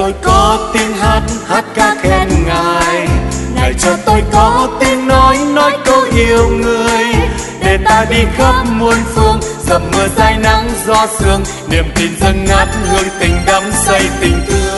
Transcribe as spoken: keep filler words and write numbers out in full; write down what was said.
tôi có tiếng hát, hát ca khen Ngài. Ngài cho tôi có tiếng nói, nói câu yêu người. Để ta đi khắp muôn phương, dầm mưa dãi nắng gió sương, niềm tin dâng ngát hương tình đắm say tình thương.